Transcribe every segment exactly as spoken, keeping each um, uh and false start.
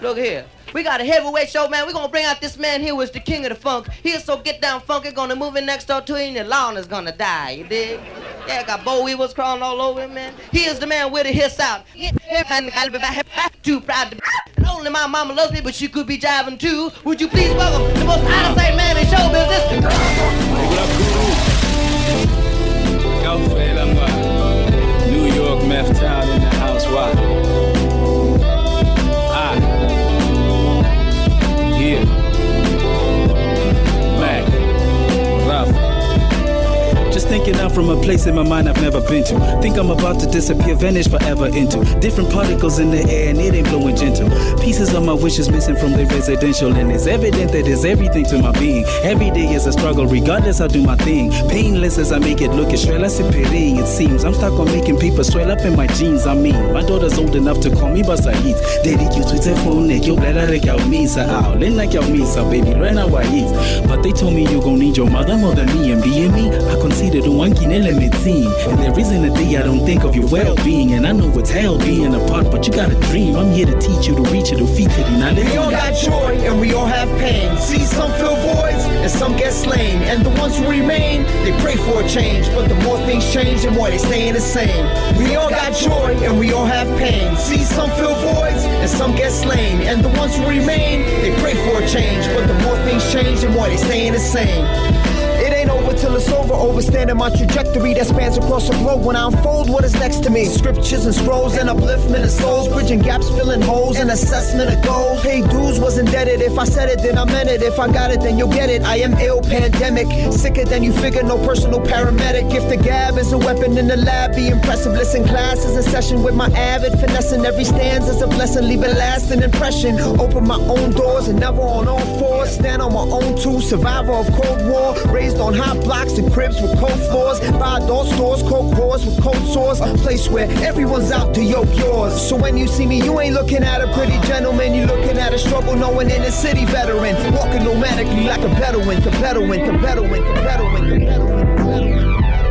Look here. We got a heavyweight show, man. We're gonna bring out this man here who's the king of the funk. He is so get down funky, gonna move in next door to him, and the lawn is gonna die, you dig? Yeah, got boll weevils crawling all over him, man. He is the man with the hits out. Too proud to be. And only my mama loves me, but she could be jiving too. Would you please welcome the most out-of-sight man in show business? Hey, what up, Guru? Go for it, I'm uh, New York, Meth Town in the house, why? Ah. Yeah. Mac. Rough. Just thinking out from a place in my mind I've never been to. Think I'm about to disappear, vanish forever into different particles in the air and it ain't blowing gentle. Pieces of my wishes missing from the residential, and it's evident that it's everything to my being. Every day is a struggle, regardless I do my thing. Painless as I make it look, it's real, it seems. I'm stuck on making people swell up in my jeans. I mean, my daughter's old enough to call me Basahit. Daddy, you tweet a phone, neck, you better like your misa out. Learn like your misa, baby, learn how I eat. But they told me you gon' need your mother more than me, and being me, I consider the one key element team. And there isn't a day I don't think of your well-being. And I know it's hell being apart, but you got a dream. I'm here to teach you to reach it, to feed it. We all got joy and we all have pain. See, some fill voids and some get slain. And the ones who remain, they pray for a change. But the more things change, the more they staying the same. We all got joy and we all have pain. See, some fill voids and some get slain. And the ones who remain, they pray for a change. But the more things change, the more they staying the same. It ain't over till it's over, overstanding my trajectory that spans across the globe. When I unfold what is next to me, scriptures and scrolls and upliftment of souls, bridging gaps, filling holes, and assessment of goals. Pay dues, was indebted. If I said it, then I meant it. If I got it, then you'll get it. I am ill, pandemic, sicker than you figure. No personal paramedic. If the gab is a weapon in the lab, be impressive. Listen, classes in session with my avid finessing. Every stanza's a blessing, leave a lasting impression. Open my own doors and never on all fours. Stand on my own two, survivor of Cold War. Raised on high blocks and cribs with cold floors. Buy door stores, cold wars with cold sores. A place where everyone's out to yoke yours. So when you see me, you ain't looking at a pretty gentleman. You looking at a struggle, knowing in a city veteran. Walking nomadically like a Bedouin, the Bedouin, the Bedouin, the Bedouin, the Bedouin, the Bedouin.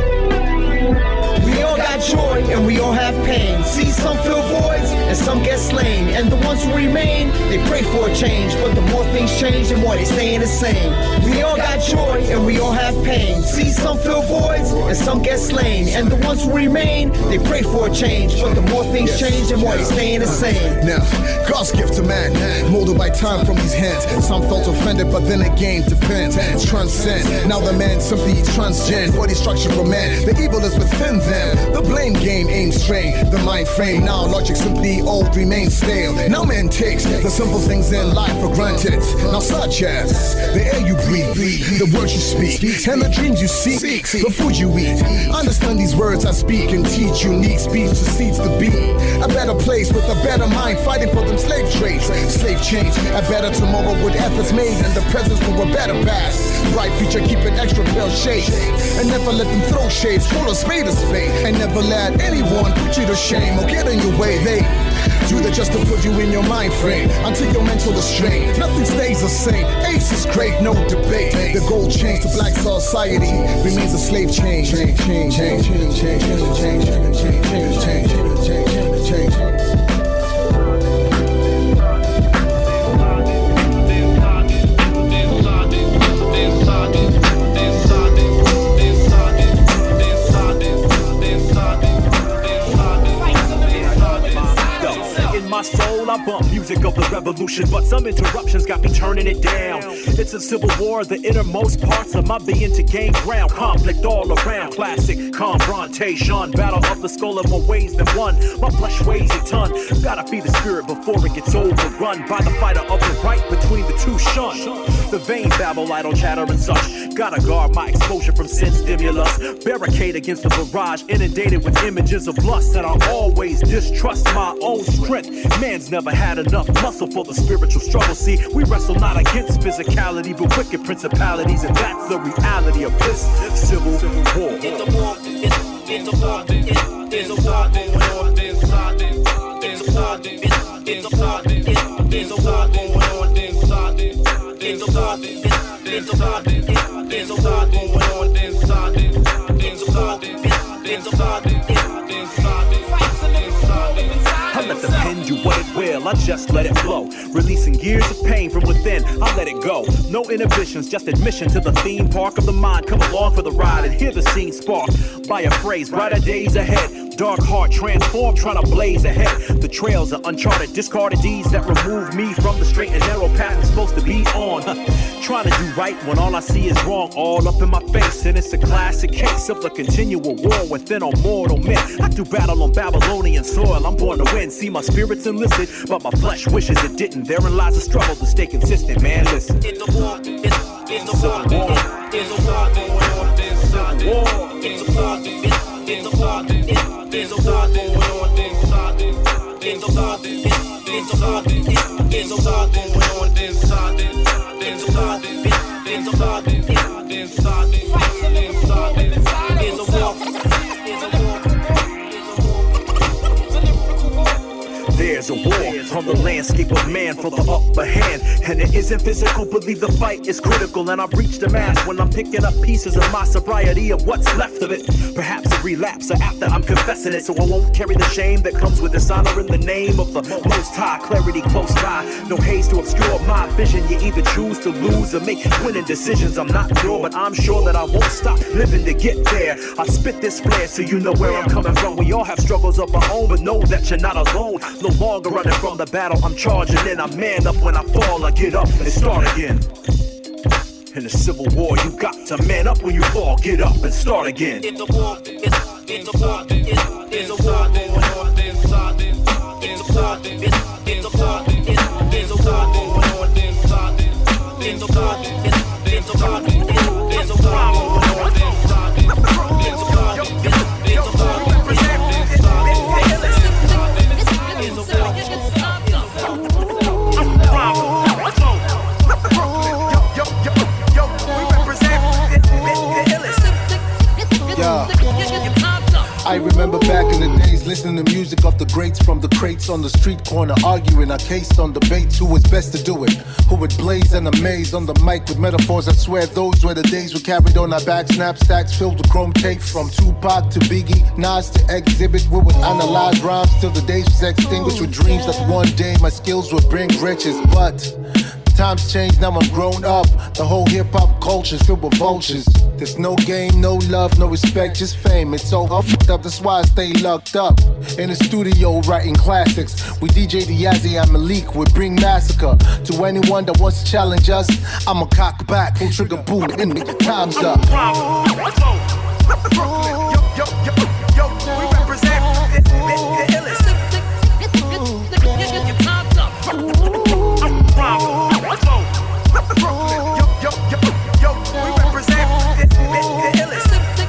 We all got joy and we all have pain. See, some fill voids and some get slain. And the ones who remain, they pray for a change. But the more things change, the more they staying the same. We all got joy and we all have pain. See, some fill voids and some get slain. And the ones who remain, they pray for a change. But the more things change, the more they staying the same. Now, God's gift to man, molded by time from his hands. Some felt offended, but then again depends. Transcend. Now the man simply transcend. Body structure for man, the evil is within them. The blame game aims strain. The mind frame, now logic simply old remains stale. Now man takes the simple things in life for granted. Now such as the air you breathe, the words you speak, and the dreams you seek, the food you eat. Understand these words I speak and teach. Unique speech to seeds to be a better place with a better mind, fighting for them slave trades, slave change. A better tomorrow with efforts made and the presence for a better past. Bright future, keep an extra pale shade and never let them throw shades. Call a spade a spade and never let anyone put you to shame or get in your way. They do that just to put you in your mind frame until your mental is strained. Nothing stays the same. Ace is great, no debate. The gold chain to black society remains a slave chain. Change, change, change, change, change, change, change, change, change, change, change, change, change, change. My soul, I bump music of the revolution, but some interruptions got me turning it down. It's a civil war, the innermost parts of my being to gain ground. Conflict all around, classic confrontation. Battle of the skull in more ways than one. My flesh weighs a ton. Gotta feed the spirit before it gets overrun by the fighter of the right between the two shuns. The vain babble, idle chatter and such. Gotta guard my exposure from sin stimulus. Barricade against the barrage, inundated with images of lust. And I always distrust my own strength. Man's never had enough muscle for the spiritual struggle. See, we wrestle not against physicality, but wicked principalities, and that's the reality of this civil war. It's a war, it's, it's a war, it's, it's a war going on inside it. It's a war, it's, it's a war, it's, it's a war going on inside it. It's a war, it's, it's a war, it's, it's a war going on inside it. It's a war, it's, it's a war, it's, inside it. I let the pen do what it will. I just let it flow. Releasing years of pain from within, I let it go. No inhibitions, just admission to the theme park of the mind. Come along for the ride and hear the scene spark by a phrase, brighter days ahead. Dark heart transformed, trying to blaze ahead. The trails are uncharted, discarded deeds that remove me from the straight and narrow path I'm supposed to be on. Trying to do right when all I see is wrong, all up in my face. And it's a classic case of the continual war within a mortal men. I do battle on Babylonian soil, I'm born to win. See, my spirit's enlisted, but my flesh wishes it didn't. Therein lies the struggle to stay consistent, man, listen. It's a war, it's, it's a war, it's a war going on inside. It's a war, it's a war, it's a war going on inside. It's a war, it's a war, it's a war going on inside. It's a war, it's a war, inside, inside, inside. It's a war, it's a war. There's a war on the landscape of man for the upper hand. And it isn't physical, believe the fight is critical. And I've reached the mass when I'm picking up pieces of my sobriety of what's left of it. Perhaps a relapse or after I'm confessing it, so I won't carry the shame that comes with dishonor in the name of the Most High. Clarity close by, no haze to obscure my vision. You either choose to lose or make winning decisions. I'm not sure, but I'm sure that I won't stop living to get there. I spit this flare so you know where I'm coming from. We all have struggles of our own, but know that you're not alone. No longer running from the battle, I'm charging in. I man up when I fall, I get up and start again. In the Civil War, you got to man up when you fall, get up and start again. It's a war, it's, it's a war, it's, it's a war going on inside. It's a war, it's, it's a war, it's, it's a war going on inside. It's a war, it's, it's a war, it's, it's a war going on inside. It's a war, it's, it's a war. I remember back in the days listening to music of the greats from the crates on the street corner, arguing our case on debates who was best to do it, who would blaze and amaze on the mic with metaphors. I swear those were the days we carried on our back knapsacks filled with chrome tape. From Tupac to Biggie, Nas to Exhibit, we would analyze rhymes till the days was extinguished with dreams that one day my skills would bring riches. But times change, now I'm grown up. The whole hip-hop culture's filled with vultures. There's no game, no love, no respect, just fame. It's all fucked up, that's why I stay locked up in the studio writing classics. We D J Diazzy and Malik, we bring massacre to anyone that wants to challenge us. I'm a cock back, full trigger boom, and the time's up. Yo, yo, yo, yo, we represent the illest. Yo, yo, yo, yo, we represent the illest.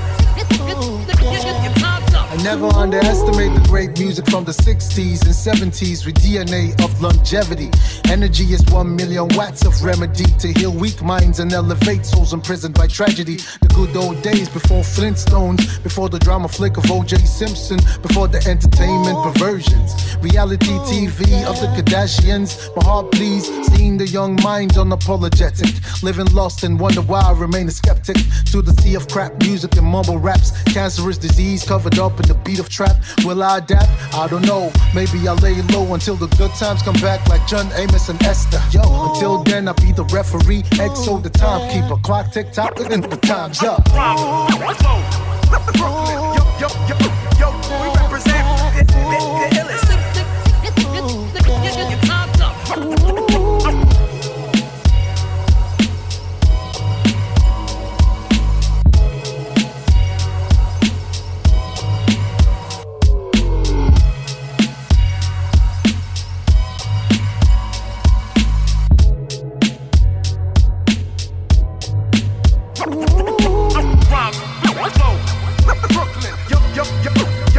I never underestimate the great music from the sixties and seventies with D N A of longevity. Energy is one million watts of remedy to heal weak minds and elevate souls imprisoned by tragedy. The good old days before Flintstones, before the drama flick of O J Simpson, before the entertainment perversions. Reality T V of the Kardashians. My heart bleeds seeing the young minds unapologetic, living lost and wonder why I remain a skeptic to the sea of crap music and mumble raps. Cancerous disease covered up in the beat of trap. Will I adapt? I don't know. Maybe I'll lay low until the good times come back like John Amos and Esther. Yo, until then I'll be the referee, X O the timekeeper. Clock tick tock and the time's up. Yo, yo, yo, yo, we represent the illest. Brooklyn, yo, yo, yo,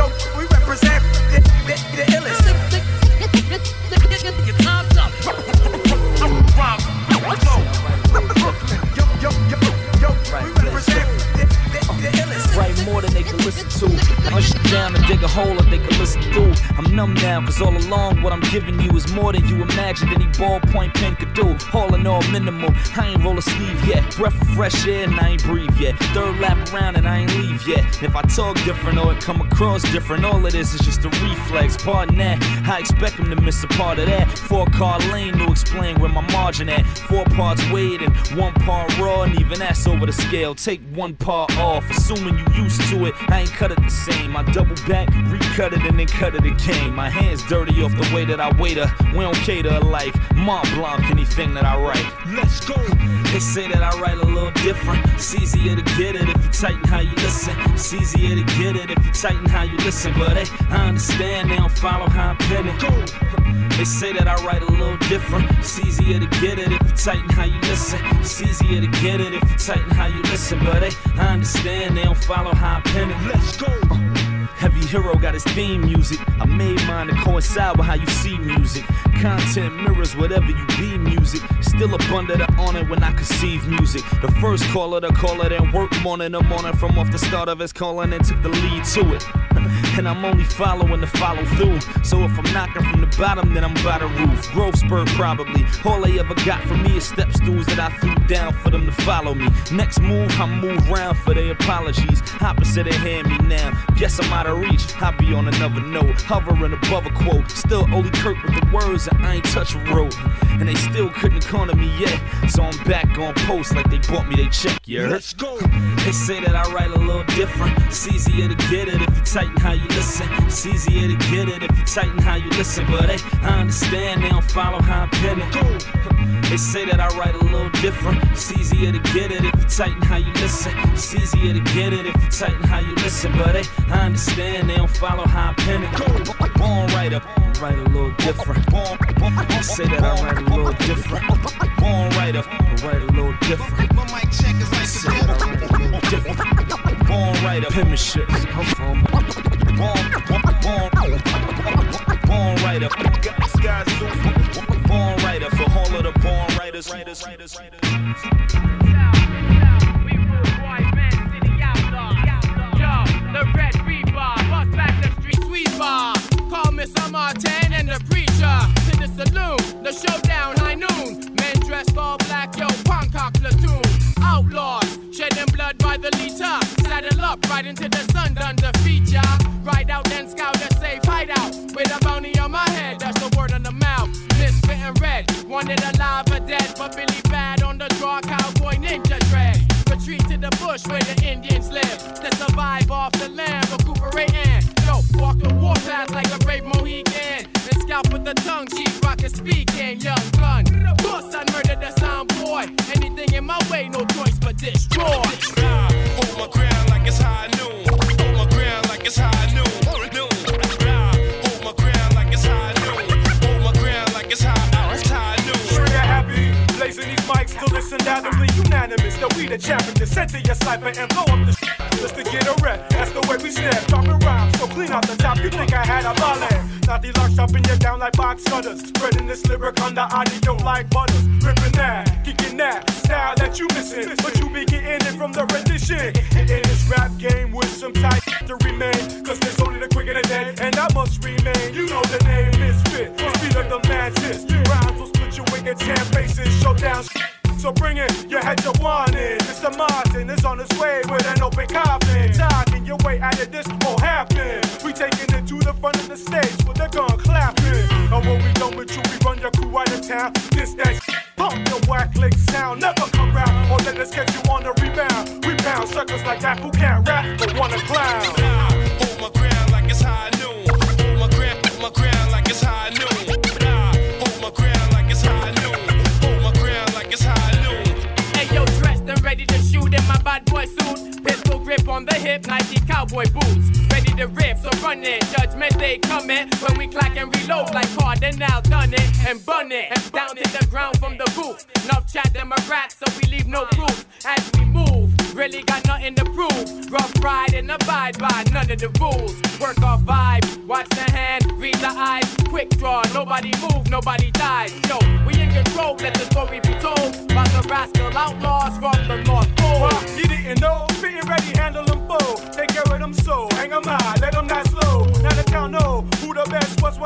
numb now, cause all along what I'm giving you is more than you imagined any ballpoint pen could do. All in all minimal, I ain't roll a sleeve yet. Breath of fresh air and I ain't breathe yet. Third lap around and I ain't leave yet. And if I talk different or it come across different, all it is is just a reflex. Pardon that, I expect him to miss a part of that. Four car lane to explain where my margin at. Four parts weighed and one part raw, and even that's over the scale. Take one part off, assuming you used to it. I ain't cut it the same. I double back, recut it, and then cut it again. My hands dirty off the way that I waiter. We don't cater alike. Mont Blanc, anything that I write. Let's go. They say that I write a little different. It's easier to get it if you tighten how you listen. It's easier to get it if you tighten how you listen. But hey, I understand they don't follow how I'm penning. They say that I write a little different. It's easier to get it if you tighten how you listen. It's easier to get it if you tighten how you listen. But hey, I understand they don't follow how I'm penning. Let's go. Heavy Hero got his theme music. I made mine to coincide with how you see music. Content mirrors whatever you be music. Still abundant on it when I conceive music. The first caller to call it and work morning to morning from off the start of his calling and took the lead to it. And I'm only following to follow through. So if I'm knocking from the bottom, then I'm by the roof. Growth spurt probably. All they ever got from me is step stools that I threw down for them to follow me. Next move, I move round for their apologies. Opposite of hand me now. Guess I'm out of reach. I be on another note, hovering above a quote. Still only Kirk with the words and I ain't touch a rope. And they still couldn't corner me yet. So I'm back on post like they bought me they check, yeah. Let's go. They say that I write a little different. It's easier to get it if you tighten how you listen. It's easier to get it if you tighten how you listen. But hey, I understand they don't follow how I'm penning. They say that I write a little different. It's easier to get it if you tighten how you listen. It's easier to get it if you tighten how you listen. But hey, I understand they don't follow how I'm penning. Born writer, write a little different. They say that I write a little different. Born writer, write a little different. My mic check is like say that I write a little different. Born writer, penmanship. I'm from born, born, born, born writer. Born writer for all of the born writers, writers, writers, writers. We rule white man, city outlaw. Yo, the red reaper, bust back the street sweeper. Call Mister Martin and the preacher to the saloon, the showdown high noon. Men dressed all black, yo, Poncock platoon. Outlaws, shedding blood by the liter. Saddle up right into the sun, done the feature. Ride out and scout a safe hideout. With a bounty on my head, that's the word on the mouth. Misfit and red, wanted alive or dead. But Billy Bad on the draw, cowboy ninja dread. Retreat to the bush where the Indians live. To survive off the land, recuperating. Yo, walk the warpath like a brave Mohican. And scalp with the tongue, chief rocket speaking. Young gun, boss, I murdered the sound boy. Anything in my way, no choice but destroy. Nah, hold my ground like it's high noon. Hold my ground like it's high noon. Noon. Nah, hold my ground like it's high noon. Hold my ground like it's high, it's high noon. Sure you're happy, blazing these mics to listen audibly unanimous that we the champions. Send to your cipher and blow up the sh- just to get a rep. That's the way we snap, dropping rhymes. So clean out the top, you think I had a ballet. Naughty lock chopping you down like box cutters. Spreading this lyric on the audio like butters. Ripping that, kicking that style that you missing. But you be getting it from the rendition. In this rap game with some tight to remain. Cause there's only the quick and the dead, and I must remain. You know the name Misfit, speed of the mantis. Rhymes will split you in ten faces, showdown. So bring it, you had your one in. Mister Martin is on his way with an open coffin. Talking your way out of this won't happen. We taking it to the front of the stage with a gun clapping. And when we done with you, we run your crew out of town. This, that, pump your whack lick sound. Never come round, or let us get you on the rebound. We pound suckers like that who can't rap but wanna clown. Nah, hold my ground like it's high noon. Hold my ground, hold my ground like it's high noon. Nah, hold my ground like it's high noon. Hold my ground like it's high noon. Hey yo, dressed and ready to shoot in my bad boy suit. Pistol grip on the hip, Nike cowboy boots. Ready to rip, so run it. Judgment day coming when we clack and reload like Cardinal done it and bun it. And down to the ground from the roof. Enough chat them a rat, so we leave no proof as we move. Really got nothing to prove. Rough ride and abide by none of the rules. Work off vibe, watch the hand, read the eyes. Quick draw, nobody move, nobody dies. Yo, we in control, let the story be told. About the rascal outlaws from the North Pole. Well, you didn't know, fitting ready, handle them full. Take care of them so, hang them high, let them not slow. Now the town know who the best was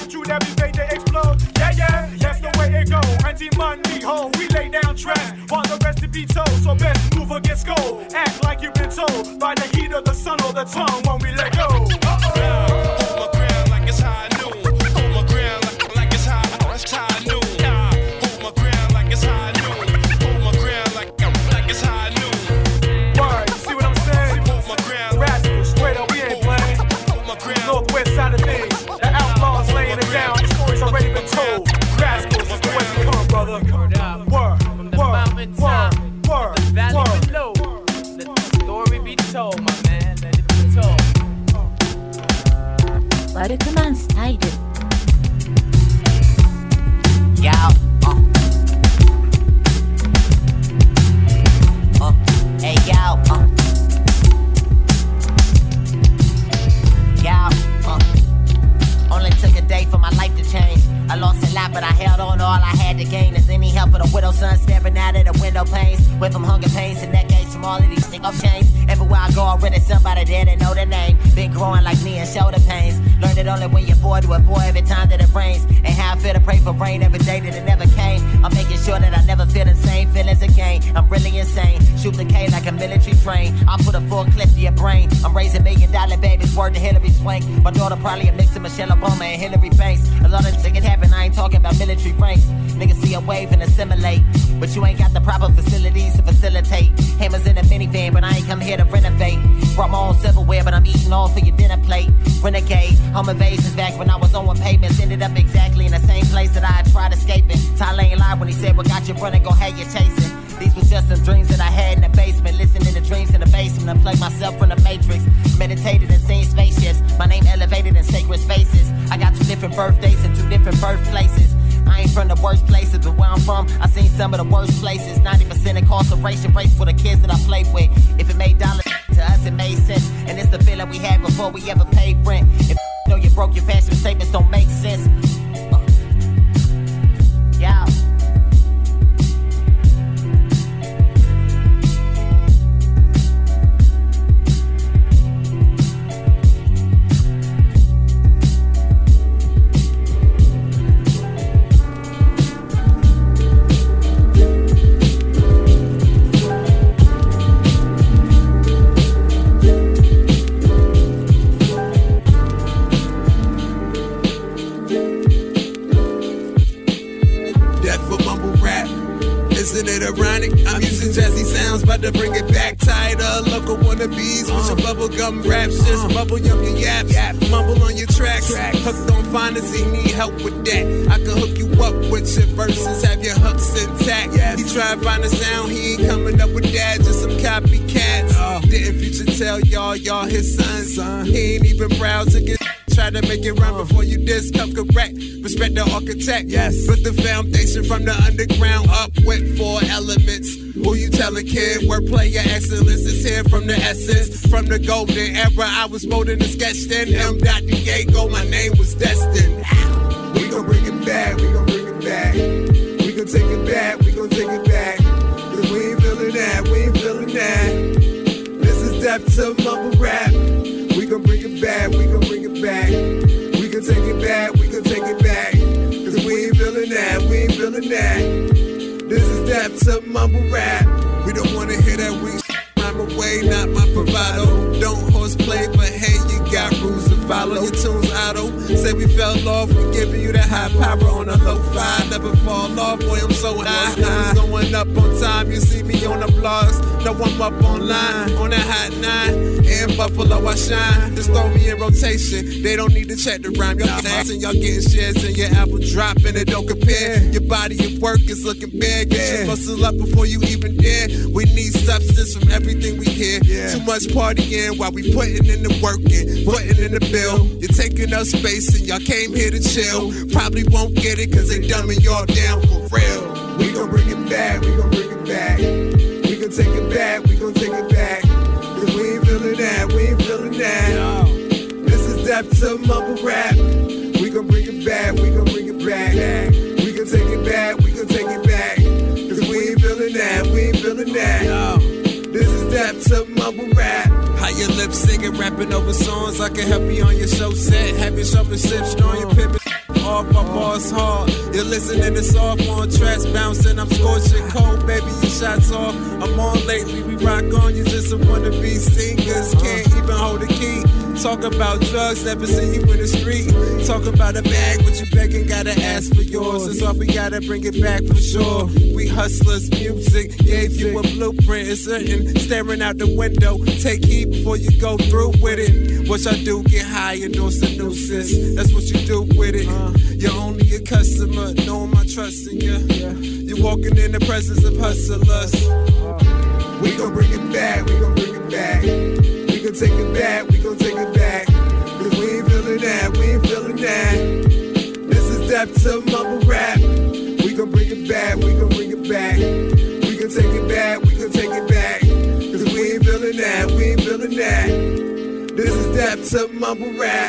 altitude every day they explode. Yeah, yeah, that's the way it go. Anti-money, ho, we lay down tracks, want the rest to be told. So best move or get scold. Act like you've been told by the heat of the sun or the tongue when we let go. Uh-oh. Hold my ground like it's high noon. Hold my ground like, like it's high, it's high noon. Yeah. Hold my ground like it's high noon. Hold my ground like, like it's high noon. Word, see what I'm saying? Hold my ground. Rascals, straight up, we ain't playing. Hold my ground. Northwest side of things. The outlaws laying it down. The story's already been told. Rascals is the way we come, brother. Word up. Word. From the mountain top, Word. the valley Word. below. Let the story be told, my man. Let it be told. ワルクマンスタイル Yo, uh. Uh, hey, yo, uh. Yo, uh. Only took a day for my life to change. I lost a lot, but I held on. All I had to gain is any help for the widow's son staring out of the window panes. With them hunger pains and neck aches from all of these stick-off chains. Everywhere I go, already somebody there that know the name. Been growing like knee and shoulder pains. Learned it only when you're bored to a boy every time that it rains. And how I feel to pray for rain every day that it never came. I'm making sure that I never feel the same feelings again. I'm really insane. Shoot the K like a military train. I'll put a full clip to your brain. I'm raising million dollar babies, word to Hillary Swank. My daughter probably a mix of Michelle Obama and Hillary Banks. A lot of things happen, I ain't talking about military ranks. Niggas see a wave and assimilate. But you ain't got the proper facilities to facilitate. Hammers in a minivan, but I ain't come here to renovate. Brought my own silverware, but I'm eating all for your dinner plate. Renegade, home invasions back when I was on pavements. Ended up exactly in the same place that I had tried escaping. Tyler ain't lied when he said, what got you running, gon' have you chasing. These was just some dreams that I had in the basement. Listening to dreams in the basement and play myself from the Matrix. Meditated and seen spaceships. My name elevated in sacred spaces. I got two different birthdays and two different birthplaces. I ain't from the worst places, but where I'm from, I seen some of the worst places. ninety percent incarceration rates for the kids that I played with. If it made dollars to us, it made sense. And it's the feeling we had before we ever paid rent. If you know you broke, your fashion statements don't make sense. Uh. Yeah. Isn't it ironic? I'm using jazzy sounds, but to bring it back tighter. Local wannabes with your bubblegum raps. Just bubble yum your yaps. Mumble on your tracks. Hooked on fantasy, need help with that. I can hook you up with your verses, have your hooks intact. He tried to find a sound, he ain't coming up with that. Just some copycats. Didn't future tell y'all, y'all his sons. He ain't even proud to get. Try to make it run before you diss, come correct. Respect the architect, yes. Put the foundation from the underground up with four elements. Who you tell a kid? Wordplay, your excellence is here from the essence. From the golden era, I was molding and sketched in. M. Diego, my name was destined. We gon' bring it back, we gon' bring it back. We gon' take it back, we gon' take it back. Cause we ain't feeling that, we ain't feeling that. This is depth to mumble rap. We gon' bring it back, we gon' bring it back. We gon' take it back, we gon' take it back. Cause we ain't feeling that, we ain't feeling that. This is depth to mumble rap. We don't wanna hear that we I'm away, not my bravado. Don't horseplay, but hey, you got rules to follow. Your tune's auto. Say we fell off, we giving you that high power on a low five. Never fall off, boy, I'm so high. Numbers going up on time, you see me on the blogs. No, I'm up online, on that hot nine. In Buffalo, I shine. Just throw me in rotation. They don't need to check the rhyme. Y'all dancing, y'all getting shares, and your album dropping. It don't compare. Your body and work is looking bad. Get your muscle up before you even dare. We need substance from everything we hear. Yeah. Too much partying while we putting in the working, putting in the bill. You're taking up space and y'all came here to chill. Probably won't get it cause they dumbing y'all down for real. We gon' bring it back, we gon' bring it back. We gon' take it back, we gon' take it back. Cause we ain't feeling that, we ain't feeling that. No. This is depth to mumble rap. We gon' bring it back, we gon' bring it back. We gon' take it back, we gon' take it back. Cause we ain't feeling that, we ain't feeling that. No. This is depth to mumble rap. How your lips singing, rapping over songs. I can help you on your show set. Have your shopping sip, strong your pivot. off, I boss hard. You're listening to sophomore tracks bouncing. I'm scorching cold, baby, your shots off. I'm on lately, we rock on you just some wannabe singers. Can't even hold a key. Talk about drugs, never see you in the street. Talk about a bag, what you begging, gotta ask for yours. That's why we gotta bring it back for sure. We hustlers, music, gave you a blueprint. It's certain, staring out the window. Take heed before you go through with it. What y'all do, get high and know some nuisance. That's what you do with it. You're only a customer, knowing my trust in you. You're walking in the presence of hustlers. We gon' bring it back, we gon' bring it back. We gon' take it back, we gon' take it back. Cause we ain't feeling that, we ain't feeling that. This is depth to mumble rap. We gon' bring it back, we gon' bring it back. We gon' take it back, we gon' take it back. Cause we ain't feeling that, we ain't feeling that. This is depth to mumble rap.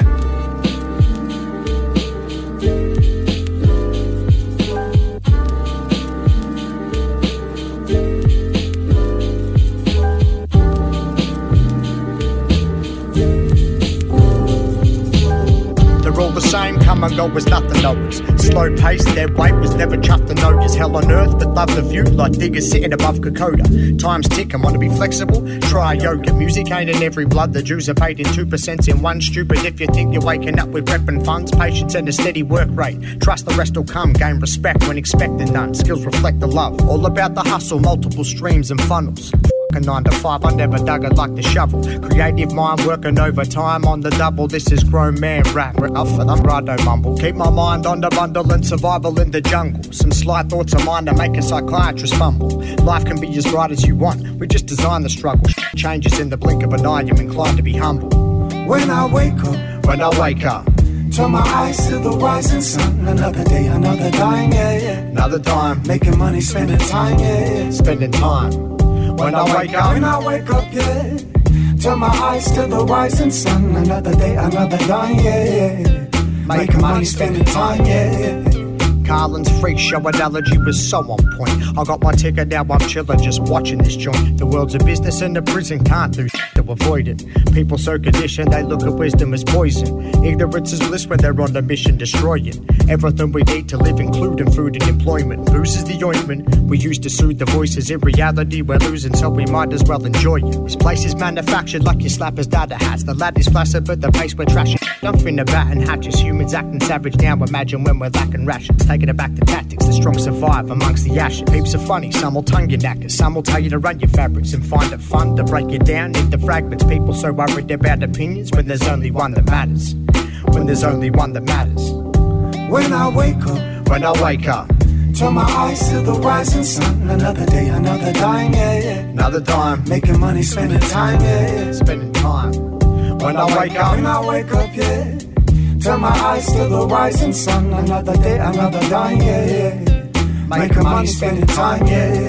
All the same, come and go as nothing knows. Slow pace, their weight was never chuffed to notice. Hell on earth, but love the view like diggers sitting above Kokoda. Time's ticking, wanna be flexible? Try yoga. Music ain't in every blood. The Jews are paid in two percent in one. Stupid if you think you're waking up with repping funds. Patience and a steady work rate. Trust the rest will come. Gain respect when expecting none. Skills reflect the love. All about the hustle, multiple streams and funnels. Nine to five, I never dug it like the shovel. Creative mind working overtime on the double. This is grown man rap. Up for them, rado mumble. Keep my mind on the bundle and survival in the jungle. Some sly thoughts of mine to make a psychiatrist fumble. Life can be as bright as you want. We just design the struggle. Changes in the blink of an eye. You're inclined to be humble. When I wake up, when I wake up, turn my eyes to the rising sun. Another day, another dime, yeah, yeah. Another dime. Making money, spending time, yeah, yeah. Spending time. When I wake up, when I wake up, yeah. Turn my eyes to the rising sun. Another day, another dime, yeah, yeah. Making money, spending time, yeah, yeah. Carlin's freak show analogy was so on point. I got my ticket, now I'm chillin' just watching this joint. The world's a business and the prison can't do shit to avoid it. People so conditioned, they look at wisdom as poison. Ignorance is bliss when they're on a mission destroying everything we need to live, including food and employment. Booze is the ointment we use to soothe the voices. In reality, we're losing, so we might as well enjoy it. This place is manufactured like your slapper's data hats. The lad is flaccid, but the pace we're trashing. Don't fin the bat and hatches. Humans acting savage now. Imagine when we're lacking rations. Taking it back to tactics, the strong survive amongst the ashes. Heaps are funny, some will tongue your knackers. Some will tell you to run your fabrics and find it fun to break it down into fragments. People so worried about opinions when there's only one that matters. When there's only one that matters. When I wake up, when I wake up, turn my eyes to the rising sun. Another day, another dime, yeah, yeah. Another dime. Making money, spending time, yeah, yeah. Spending time. When I wake up, when I wake up, yeah. Turn my eyes to the rising sun. Another day, another dime, yeah, yeah. Making money, spending time, yeah, yeah.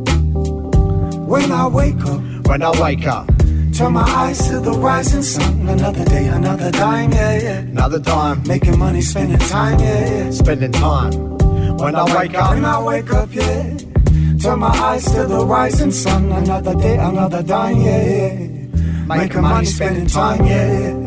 When I wake up, when I wake up, turn my eyes to the rising sun. Another day, another dime, yeah, yeah. Another dime. Making money, spending time, yeah, yeah. Spending time. When I wake up, when I wake up, yeah. Turn my eyes to the rising sun. Another day, another dime, yeah, yeah. Making money, spending time, yeah, yeah.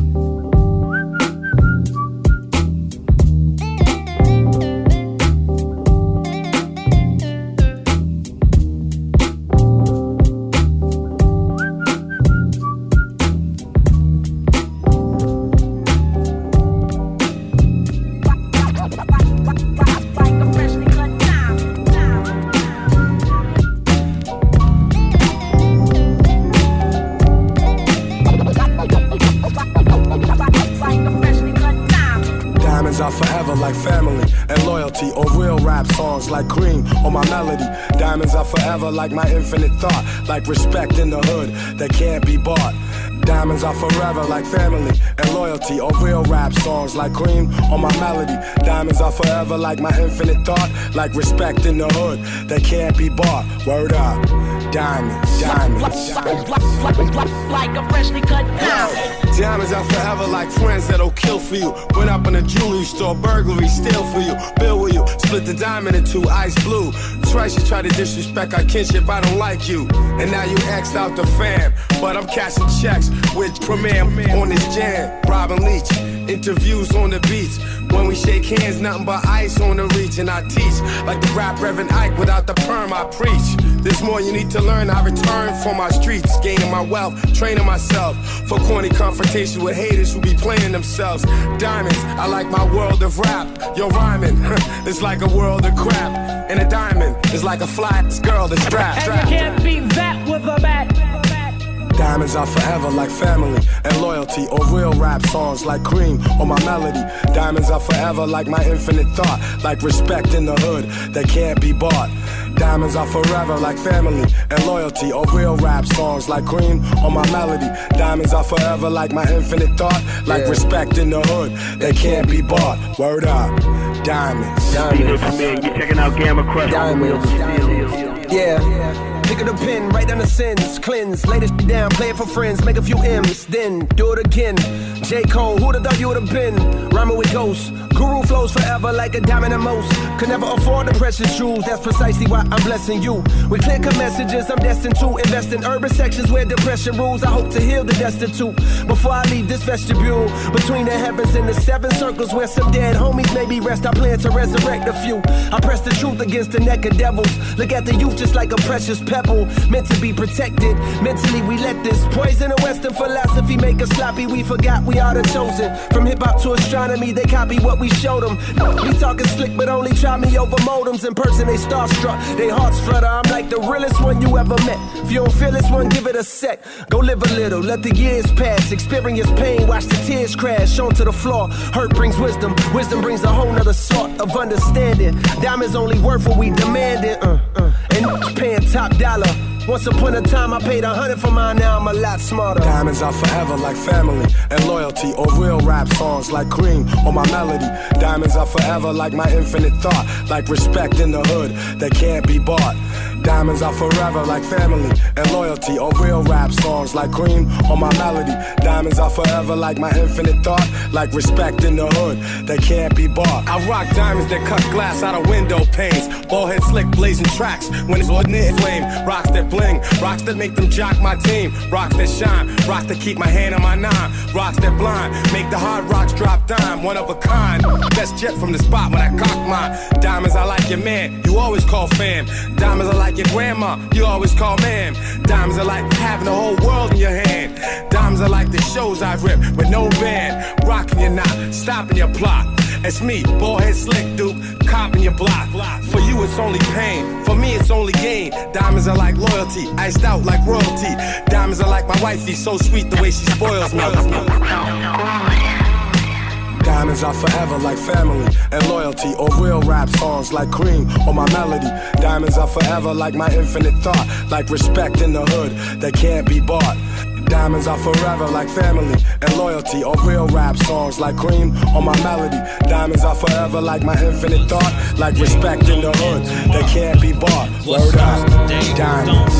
Like cream on my melody. Diamonds are forever like my infinite thought. Like respect in the hood that can't be bought. Diamonds are forever like family and loyalty. Or real rap songs like cream on my melody. Diamonds are forever like my infinite thought. Like respect in the hood that can't be bought. Word up. Diamonds, diamonds. Like a freshly cut diamond. Diamonds are forever like friends that'll kill for you. Went up in a jewelry store, burglary, steal for you. Bill with you, split the diamond in two, ice blue. Twice you try to disrespect our kinship, I don't like you. And now you X'd out the fam. But I'm cashing checks with Premier on this jam. Robin Leach. interviews on the beach. When we shake hands, nothing but ice on the reach. And I teach like the rap Reverend Ike. Without the perm, I preach. There's more you need to learn. I return from my streets, gaining my wealth, training myself for corny confrontation with haters who be playing themselves. Diamonds, I like my world of rap. Yo, rhyming, it's like a world of crap. And a diamond is like a fly girl that's strapped. And you can't beat that with a bat. Diamonds are forever like family and loyalty, or real rap songs like Cream or my melody. Diamonds are forever like my infinite thought, like respect in the hood that can't be bought. Diamonds are forever like family and loyalty, or real rap songs like Cream or my melody. Diamonds are forever like my infinite thought, like yeah. respect in the hood that can't be bought. Word up, diamonds. Diamonds. Man, you're checking out Gamma Crush. Diamonds. Yeah. Pick up the pen, write down the sins, cleanse, lay this shit down, play it for friends, make a few M's, then do it again. J. Cole, who'da thought you would've been? Rhyming with ghosts, guru flows forever like a diamond and most. Could never afford the precious jewels, that's precisely why I'm blessing you. With clear cut messages, I'm destined to invest in urban sections where depression rules. I hope to heal the destitute before I leave this vestibule. Between the heavens and the seven circles where some dead homies maybe rest, I plan to resurrect a few. I press the truth against the neck of devils. Look at the youth just like a precious pebble, meant to be protected. Mentally we let this poison of Western philosophy make us sloppy. We forgot we are the chosen. From hip-hop to astronomy, they copy what we showed them. We talking slick but only try me over modems. In person they starstruck, they hearts flutter. I'm like the realest one you ever met. If you don't feel this one, give it a sec. Go live a little, let the years pass. Experience pain, watch the tears crash onto the floor. Hurt brings wisdom, wisdom brings a whole nother sort of understanding. Diamonds only worth what we demanded, uh, uh, and paying top dollar. Once upon a time I paid a hundred for mine, now I'm a lot smarter. Diamonds are forever like family and loyalty, or real rap songs like Cream or my melody. Diamonds are forever like my infinite thought, like respect in the hood that can't be bought. Diamonds are forever like family and loyalty, or real rap songs like Cream or my melody. Diamonds are forever like my infinite thought, like respect in the hood that can't be bought. I rock diamonds that cut glass out of window panes, ball head slick blazing tracks when it's ordinary flame. Rocks that bling, rocks that make them jock my team, rocks that shine, rocks that keep my hand on my nine, rocks that blind, make the hard rocks drop dime, one of a kind. Best jet from the spot when I cock mine. Diamonds are like your man, you always call fam. Diamonds are like your grandma, you always call ma'am. Diamonds are like having the whole world in your hand. Diamonds are like the shows I rip with no band, rocking your knot, stopping your plot. It's me, ball head slick dude, copping your block. For you it's only pain, for me it's only gain. Diamonds are like loyalty, iced out like royalty. Diamonds are like my wifey, so sweet the way she spoils me. Diamonds are forever like family and loyalty, or real rap songs like Cream or my melody. Diamonds are forever like my infinite thought, like respect in the hood that can't be bought. Diamonds are forever like family and loyalty, or real rap songs like Cream or my melody. Diamonds are forever like my infinite thought, like respect in the hood that can't be bought. Word up, diamonds.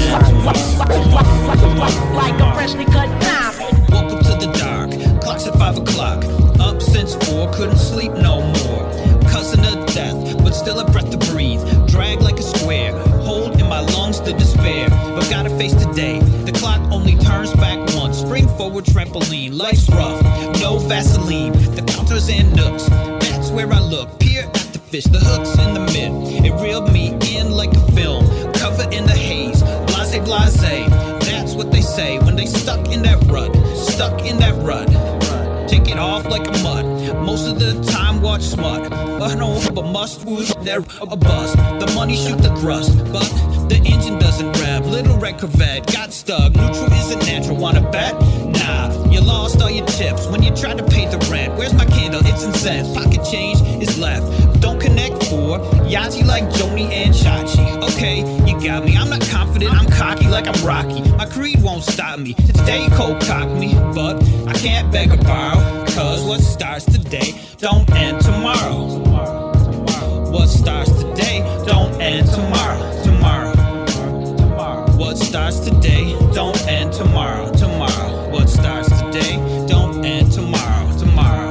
Like a freshly cut diamond. Welcome to the dark, clock's at five o'clock. Up since four, couldn't sleep no more. Cousin of death, but still a breath to breathe. Drag like a square, hold in my lungs the despair. But gotta face today, the clock only turns back once. Spring forward trampoline, life's rough, no Vaseline. The counters and nooks, that's where I look. Peer at the fish, the hooks in the mid. It reeled me in like a film, covered in the haze. Blase, blase, that's what they say when they stuck in that rut. Stuck in that rut. Take it off like a mud. Most of the time watch smut. But no, but must would there a bust. The money shoot the thrust, but the engine doesn't rev. Little red Corvette got stuck. Neutral isn't natural. Wanna bet? Nah, you lost all your chips when you tried to pay the rent. Where's my candle? It's incense. Pocket change is left. Don't connect for Yachi like Joni and Chachi. Okay, you got me. I'm not confident. I'm cocky like I'm Rocky. My creed won't stop me. Today cold cock me, but I can't beg or borrow. Cause what starts today don't end tomorrow. What starts today don't end tomorrow. Tomorrow. What starts today don't end tomorrow. Tomorrow. What starts today don't end tomorrow. Tomorrow.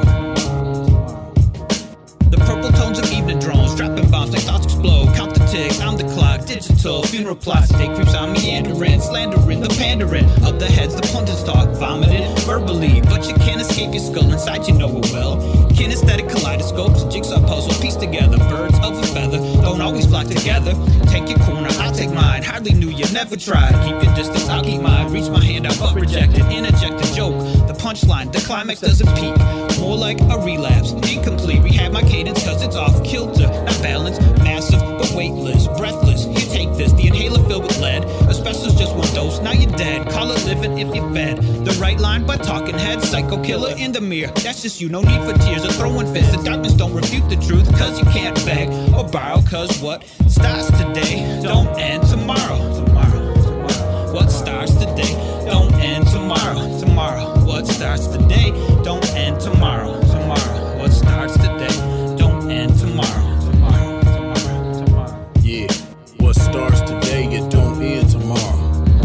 The purple tones of evening drones dropping bombs like thoughts explode. Count the ticks, I'm the clock, digital. to funeral plots. They creeps on meandering, slandering the pandering of the heads. The pundits talk, vomiting verbally, but you can't escape your skull inside. You know it well. Kinesthetic kaleidoscopes, jigsaw puzzle pieced together. Birds of a feather don't always flock together. Take your corner, I'll take mine. Hardly knew you never tried. Keep your distance, I'll keep mine. Reach my hand out, but rejected. Interject a joke. The punchline, the climax doesn't peak. More like a relapse, incomplete. Rehab my cadence cause it's off kilter. Not balanced, massive, but weightless. Breathless, you take this. The inhaler filled with lead. A special's just one dose, now you're dead. Call it living if you're fed. The right line by talking head. Psycho killer in the mirror. That's just you, no need for tears or throwing fists. The darkness don't refute the truth cause you can't beg or borrow. Cause what starts today don't end tomorrow. Tomorrow, tomorrow. What starts today don't end tomorrow. Tomorrow. What starts today don't end tomorrow. Tomorrow. What starts today don't end tomorrow. Tomorrow. Tomorrow. Tomorrow. Yeah. What starts today it don't end tomorrow.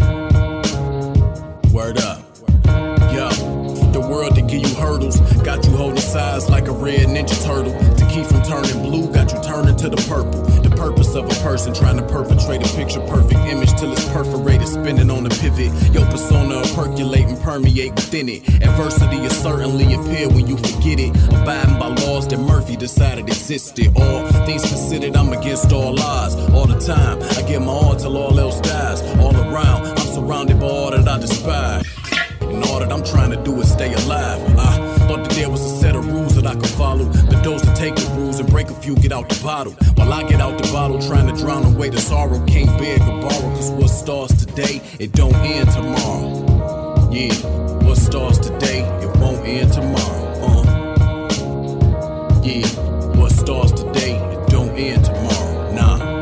Word up. Yo. The world that give you hurdles got you holding sides like a red ninja turtle. To keep from turning blue got you turning to the purple. The purpose of a person trying to perpetrate a picture perfect image till it's perforated, spinning on the pivot. Your persona will percolate and permeate within it. Adversity is certainly appear when you forget it. Abiding by laws that Murphy decided existed. All things considered, I'm against all odds. All the time, I give my all till all else dies. All around, I'm surrounded by all that I despise. And all that I'm trying to do is stay alive. I thought that there was a set of rules that I could follow, but those that take the rules and break a few get out the bottle. While I get out the bottle trying to drown away the sorrow. Can't beg or borrow, cause what starts today, it don't end tomorrow. Yeah, what starts today, it won't end tomorrow. Uh. Yeah, what starts today, it don't end tomorrow. Nah.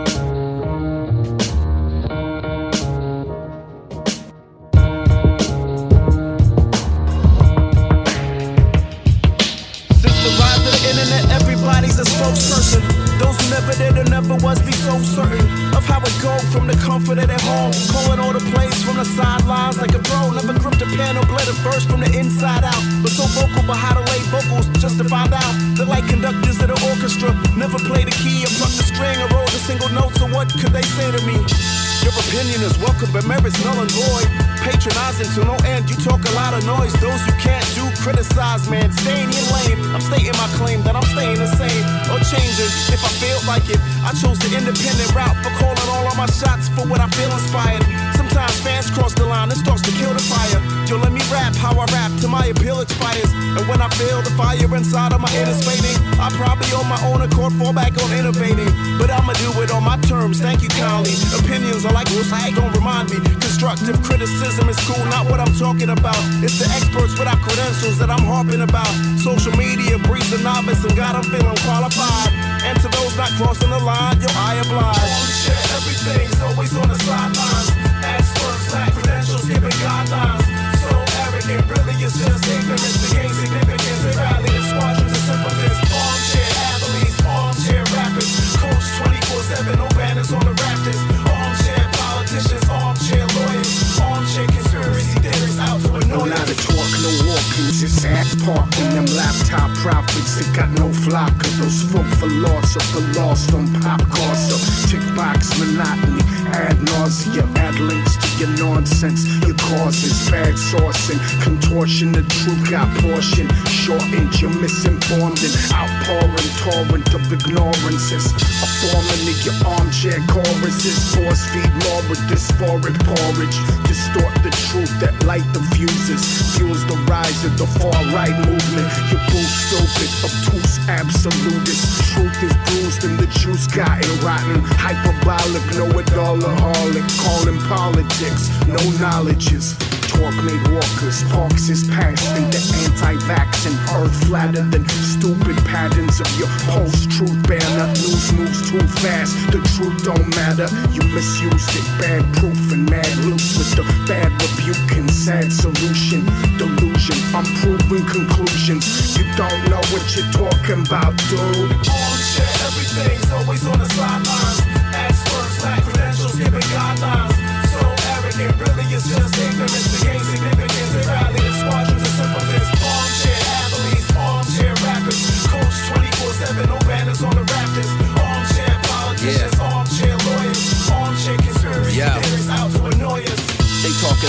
Everybody's a spokesperson. Those who never did or never was be so certain of how it go from the comfort of their home. Calling all the plays from the sidelines like a pro. Never gripped a pen or bled a verse from the inside out. But so vocal but how to lay vocals just to find out. The like conductors of the orchestra never played a key or plucked a string or rolled a single note. So what could they say to me? Your opinion is welcome but merit's null and void. Patronizing to no end, you talk a lot of noise. Those you can't do, criticize, man, staying in lane. I'm stating my claim that I'm staying the same or changing if I feel like it. I chose the independent route for calling all of my shots for what I feel inspired. Sometimes fans cross the line and starts to kill the fire. Yo, let me rap how I rap till my appeal expires. And when I feel the fire inside of my inner's fading, I probably on my own accord fall back on innovating. But I'ma do it on my terms, thank you kindly. Opinions are like rules, don't remind me. Constructive criticism is cool, not what I'm talking about. It's the experts without credentials that I'm harping about. Social media breeds the novice and God, I'm feeling qualified. And to those not crossing the line, yo, I oblige. Bullshit, everything's always on the sidelines. Experts lack credentials, giving guidelines. So arrogant, really it's just ignorance. To gain significance, they rally the squadrons of sympathies. Armchair athletes, armchair rappers. Coach twenty-four seven, no banners on the rafters. Armchair politicians, armchair lawyers. Armchair conspiracy theorists out to annoy. No lot of talk, no walking, just ass parking. Them laptop profits that got no flock. Those folk for loss of the lost on pop cars. So tick box monotony, ad nausea, add links to your nonsense. Your causes, bad sourcing, contortion. The truth got portion, shortened. You're misinformed and outpouring torrent of ignorances. A foreman of your armchair choruses. Force feed more with this foreign porridge. Distort the truth that light diffuses. Fuels the rise of the far-right movement. You boo stupid, obtuse absolutist. Truth is bruised and the juice gotten rotten. Hyperbolic, know-it-all-aholic. Calling politics, no knowledges. Talk made walkers, parks is passed into anti-vaxxing. Earth flatter than stupid patterns of your post-truth banner. News moves too fast, the truth don't matter. You misused it, bad proof and mad loose with the bad rebuke and sad solution. Delusion, unproven conclusions. You don't know what you're talking about, dude. Armchair, everything's always on the sidelines. Experts lack credentials, giving guidelines. So arrogant, really it's just ignorance. To gain significance, they rally the squadrons of sympathies. Armchair athletes, armchair rappers. Coach twenty-four seven, no banners on the rafters. Armchair politicians, yeah. Armchair lawyers. Armchair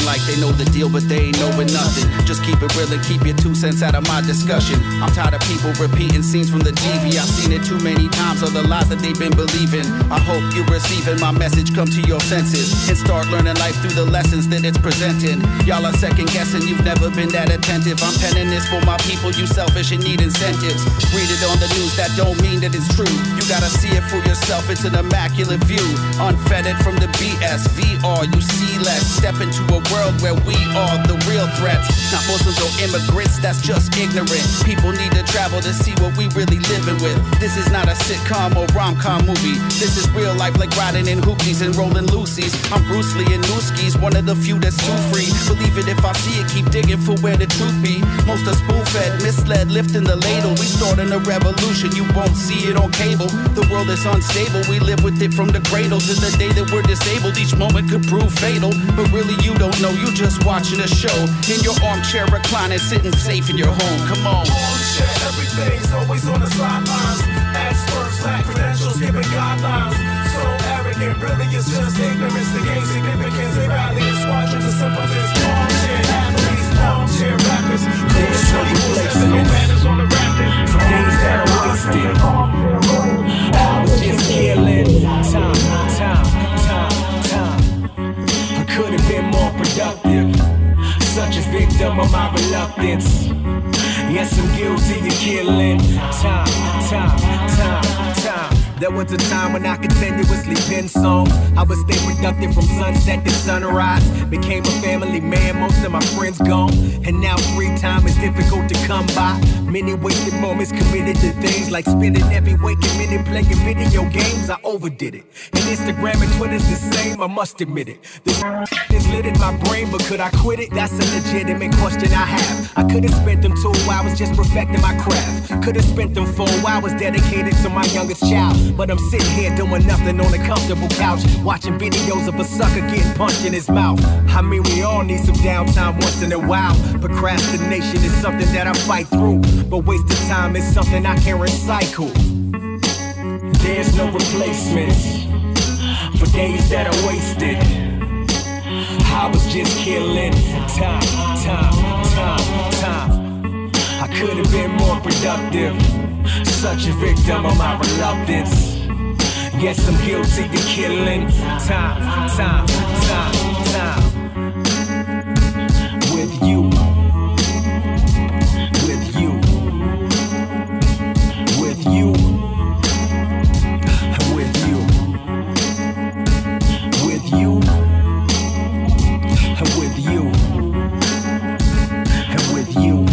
like they know the deal, but they ain't knowing nothing. Just keep it real and keep your two cents out of my discussion. I'm tired of people repeating scenes from the T V. I've seen it too many times, all the lies that they've been believing. I hope you're receiving my message, come to your senses and start learning life through the lessons that it's presenting. Y'all are second guessing, you've never been that attentive. I'm penning this for my people, you selfish and need incentives. Read it on the news, that don't mean that it's true. You gotta see it for yourself, it's an immaculate view. Unfettered from the B S, V R, you see less. Step into a world where we are the real threats. Not Muslims or immigrants, that's just ignorant. People need to travel to see what we really living with. This is not a sitcom or rom-com movie. This is real life, like riding in hoopies and rolling loosies. I'm Bruce Lee and Nooskies, one of the few that's too free. Believe it if I see it, keep digging for where the truth be. Most are spoon-fed, misled, lifting the ladle. We starting a revolution, you won't see it on cable. The world is unstable, we live with it from the cradle to the day that we're disabled. Each moment could prove fatal, but really you don't know, you just watching a show. In your armchair reclining, sitting safe in your home, come on. Armchair, everything's always on the sidelines. Experts lack credentials, giving guidelines. So arrogant, really it's just ignorance. The gain significance, they rally in squadrons of simpletons. Armchair athletes, armchair rappers. There's no replacement on the rapids. For days that are wasted, I was just killing time, time, time, time. I could have been more productive. Such a victim of my reluctance. Yes, I'm guilty of killing time, time, time, time. There was a time when I continuously pen songs. I would stay productive from sunset to sunrise. Became a family man, most of my friends gone. And now free time is difficult to come by. Many wasted moments committed to things like spending every waking minute playing video games. I overdid it. And Instagram and Twitter's the same, I must admit it. This is lit in my brain, but could I quit it? That's a legitimate question I have. I could have spent them two hours just perfecting my craft. Could have spent them four hours dedicated to my youngest child. But I'm sitting here doing nothing on a comfortable couch, watching videos of a sucker getting punched in his mouth. I mean, we all need some downtime once in a while. Procrastination is something that I fight through, but wasted time is something I can recycle. There's no replacements for days that are wasted. I was just killing time, time, time, time. I could have been more productive. Such a victim of my reluctance. Yes, I'm guilty of killing time, time, time, time. With you, with you, with you, with you, with you, with you, with you.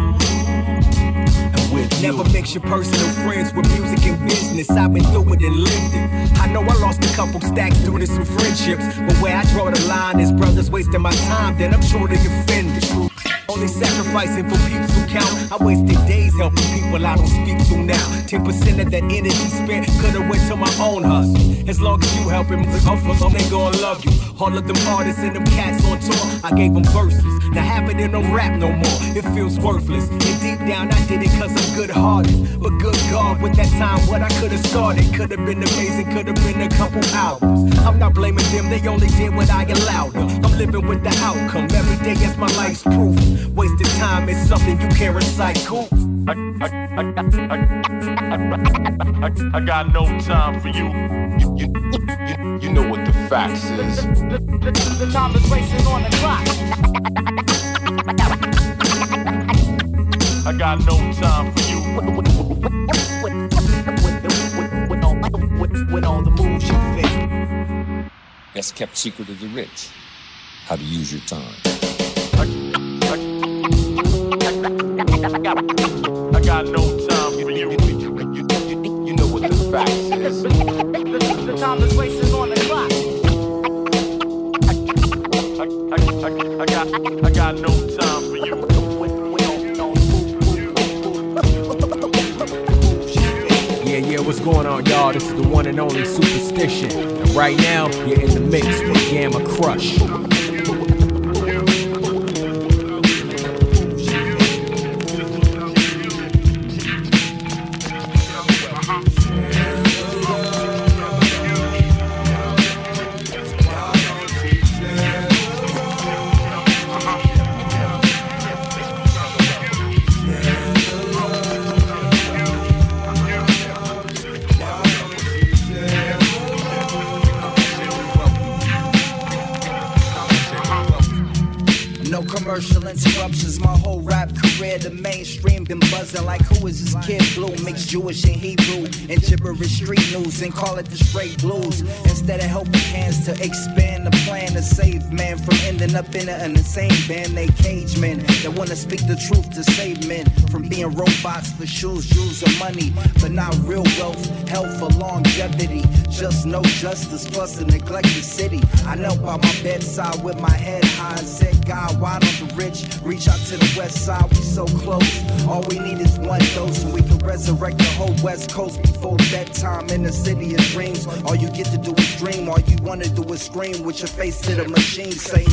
Never mix your personal friends with music and business. I've been through it and lived it. I know I lost a couple stacks due to some friendships, but where I draw the line is brothers wasting my time, then I'm truly offended. Only sacrificing for peeps who count. I wasted days helping people I don't speak to now. ten percent of that energy spent could've went to my own hustle. As long as you help him, they gon' love you. All of them artists and them cats on tour, I gave them verses. Now half of them don't rap no more, it feels worthless. And deep down I did it cause I'm good-hearted. But good God, with that time what I could've started could've been amazing, could've been a couple albums. I'm not blaming them, they only did what I allowed them. I'm living with the outcome, every day is my life's proof. Wasted time is something you can't recycle. I, I, I, I, I, I got no time for you. You, you, you, you know what the facts is. The, the, the, the time is racing on the clock. I got no time for you. With all the moves you fit. Best kept secret of the rich. How to use your time. I got no time for you. You, you, you, you know what the facts is. The, the, the time is racing on the clock. I, I, I, I, got, I got no time for you. Yeah, yeah, what's going on, y'all? This is the one and only Superstition. And right now, you're in the mix with Gamma Crush. Commercial interruptions, my whole rap career, the mainstream been buzzing like who is this kid blue? Mixed Jewish and Hebrew and gibberish street news and call it the straight blues. Instead of helping hands to expand the plan to save man from ending up in an insane band, they cage men that wanna speak the truth to save men from being robots for shoes, jewels, or money, but not real wealth, health, or longevity. Just no justice, plus a neglected city. I knelt by my bedside with my head high and said, God, why don't the rich reach out to the west side? We so close. All we need is one dose, and we can resurrect the whole west coast before bedtime in the city of dreams. All you get to do is dream. All you wanna do is scream with your face to the machine, saying,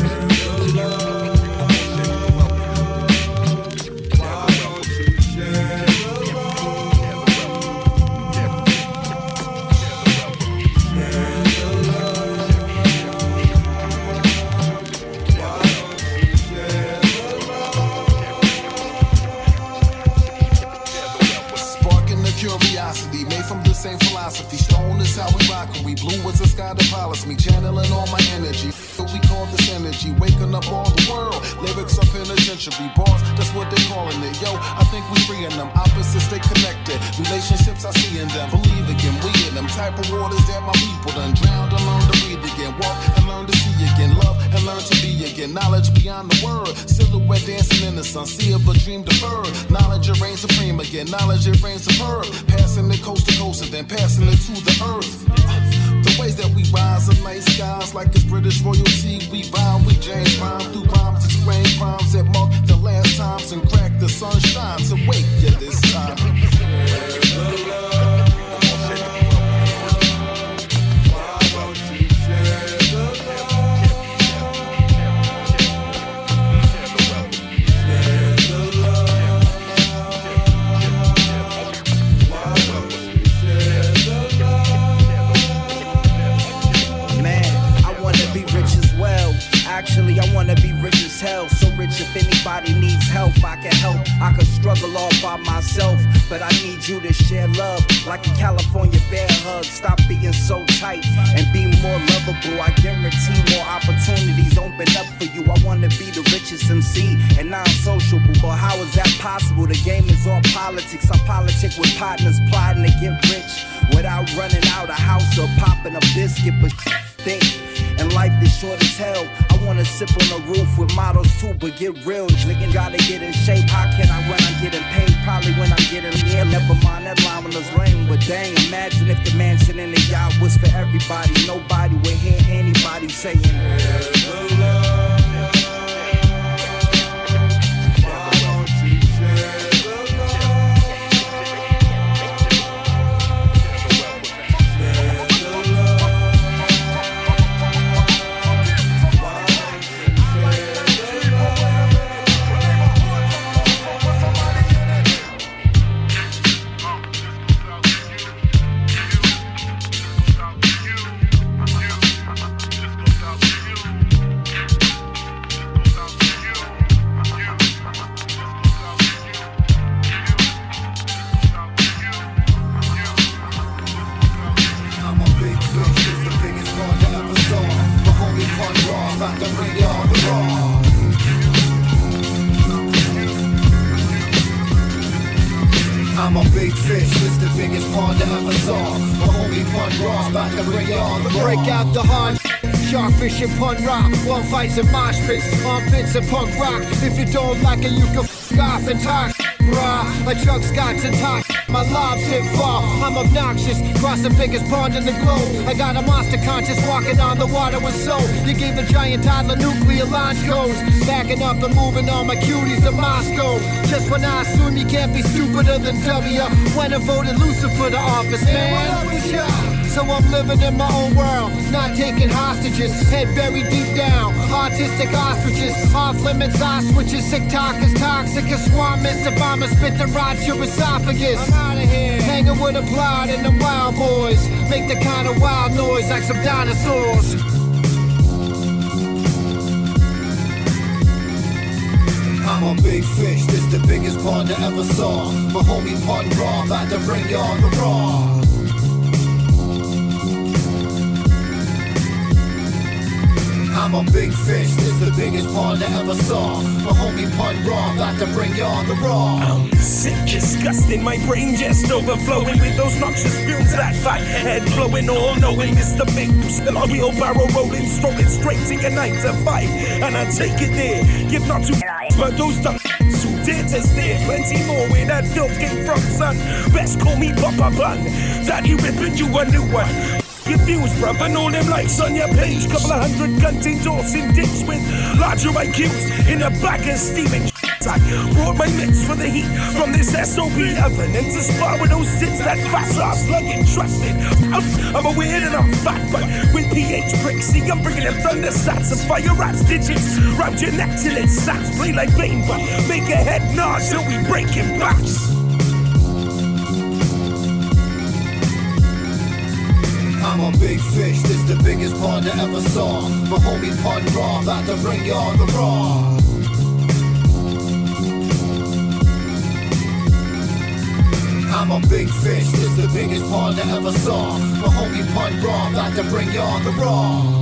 same philosophy. Stone is how we rock, and we blue as the sky that follows me. Channeling all my energy. We call this energy. Waking up all the world. Lyrics are penitentiary. Bars, that's what they calling it. Yo, I think we freeing them. Opposites, stay connected. Relationships, I see in them. Believe again, we in them. Type of waters that my people done drowned and learn to read again. Walk and learn to see again. Love and learn to be again. Knowledge beyond the word. Silhouette dancing in the sun. See it, but dream deferred. Knowledge, it reigns supreme again. Knowledge, it reigns superb. Passing it coast to coast and then passing it to the earth. The ways that we rise in night skies like it's British royalty. We rhyme, we change rhyme through rhymes, explain crimes that mark the last times and crack the sunshine to wake you this time. Actually, I wanna be rich as hell. So rich if anybody needs help, I can help. I could struggle all by myself, but I need you to share love like a California bear hug. Stop being so tight and be more lovable. I guarantee more opportunities open up for you. I wanna be the richest M C and non-sociable, but how is that possible? The game is all politics. I politic with partners plotting to get rich without running out a house or popping a biscuit, but think. And life is short as hell. I wanna sip on the roof with models too, but get real. Nigga gotta get in shape. How can I when I'm getting paid? Probably when I'm getting near. Never mind that line was lame, but dang, imagine if the mansion and the yacht was for everybody. Nobody would hear anybody saying, I'm a big fish, this the biggest pond I ever saw. My homie Pun Ross, about to bring y'all the break out the hard shark fish and pun rock. One fights and mosh pits, armpits and punk rock. If you don't like it, you can f*** off and talk raw. I chug scotch and talk. My lobs hit far. I'm obnoxious, cross the biggest pond in the globe. I got a monster conscious walking on the water with soul. You gave the giant toddler nuclear launch codes. Backing up and moving all my cuties to Moscow. Just when I assume you can't be stupider than W. When I voted Lucifer to office, man. So I'm living in my own world, not taking hostages. Head buried deep down, autistic ostriches. Off limits, eye switches, sick talkers, toxic as swamp mist. Obama spit the rot your esophagus. I'm out of here, hanging with a plot and them wild boys. Make the kind of wild noise like some dinosaurs. I'm a big fish, this the biggest pond I ever saw. My homie Pun Raw, about to bring y'all the raw. I'm I'm a big fish, this the biggest pond I ever saw. My homie Pun Raw, about to bring you on the raw. I'm sick, disgusting, my brain just overflowing with those noxious fumes that fat head blowing, all knowing Mister Big still a wheelbarrow rolling, strolling straight to your nine to five, and I take it there. Give not to but those dumb who dare to stare. Plenty more where that filth came from, son. Best call me Papa Bun. Daddy ripping you a new one. Your views, bruv, and all them likes on your page. Couple of hundred guns endorsing dicks with larger I Qs in a bag of steaming. I brought my mix for the heat from this S O B oven, and to spar with those zits that fast are slugging, trusted. I'm a weird and I'm fat, but with pH bricks, see I'm bringing them thunder stats and fire rats digits round your neck till it snaps. Play like Bane, but make a head nod till we break it backs. I'm a big fish, this the biggest pond I ever saw. My homie Pun Raw, about to bring you on the raw. I'm a big fish, this the biggest pond I ever saw. My homie Pun Raw, about to bring you on the raw.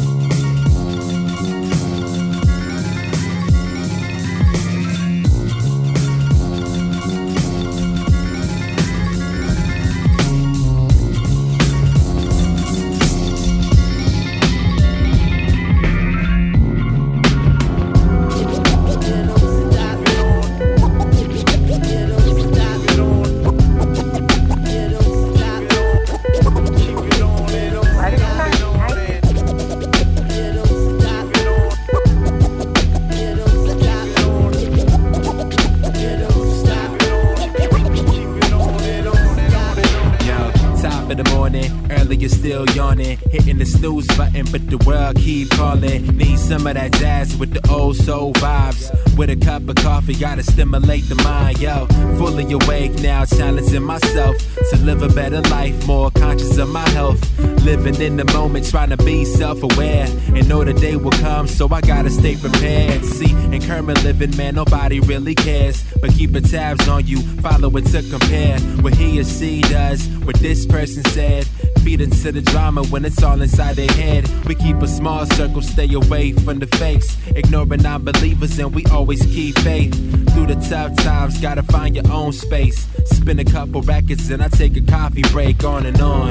Hitting the snooze button, but the world keep calling. Need some of that jazz with the old soul vibes. With a cup of coffee, gotta stimulate the mind, yo. Fully awake now, challenging myself to live a better life, more conscious of my health. Living in the moment, trying to be self-aware. And know the day will come, so I gotta stay prepared. See, in current living, man, nobody really cares. But keeping tabs on you, follow it to compare what he or she does, what this person said. Feed into the drama when it's all inside their head. We keep a small circle, stay away from the fakes. Ignoring non-believers and we always keep faith. Through the tough times, gotta find your own space. Spin a couple records and I take a coffee break, on and on.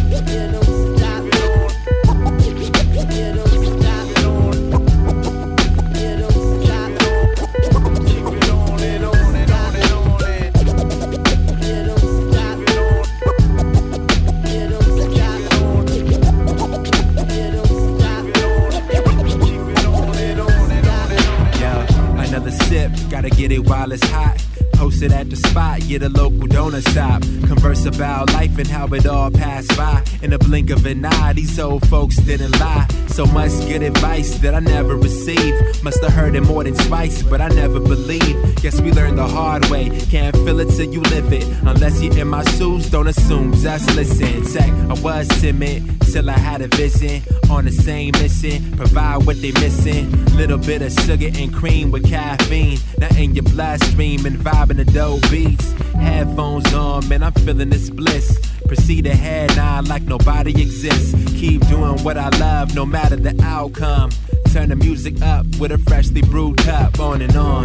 Gotta get it while it's hot. Post it at the spot, get a local donut stop. Converse about life and how it all passed by. In a blink of an eye, these old folks didn't lie. So much good advice that I never received. Must have heard it more than twice, but I never believed. Guess we learned the hard way. Can't feel it till you live it. Unless you're in my shoes, don't assume, just listen. Tech, I was timid till I had a vision. On the same mission, provide what they missing. Little bit of sugar and cream with caffeine. Now in your bloodstream and vibing the dope beats. Headphones on, man, I'm feeling this bliss. Proceed ahead now like nobody exists. Keep doing what I love, no matter the outcome. Turn the music up with a freshly brewed cup, on and on.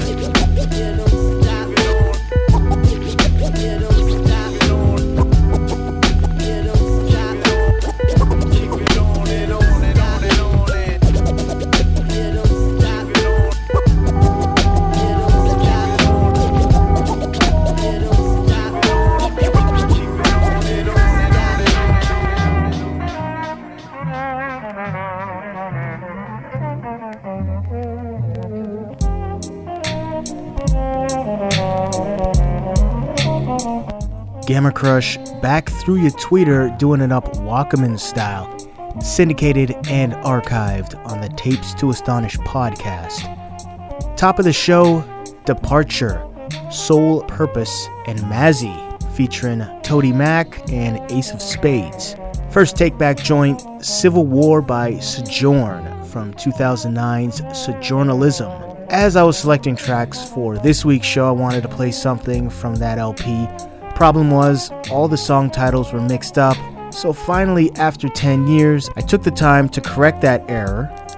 Gamma Crush back through your Twitter, doing it up Walkman style, syndicated and archived on the Tapes to Astonish podcast. Top of the show, Departure, Soul Purpose, and Mazzy, featuring Toady Mac and Ace of Spades. First take back joint, Civil War by Sojourn from two thousand nine's Sojournalism. As I was selecting tracks for this week's show, I wanted to play something from that L P. Problem was, all the song titles were mixed up, so finally, after ten years, I took the time to correct that error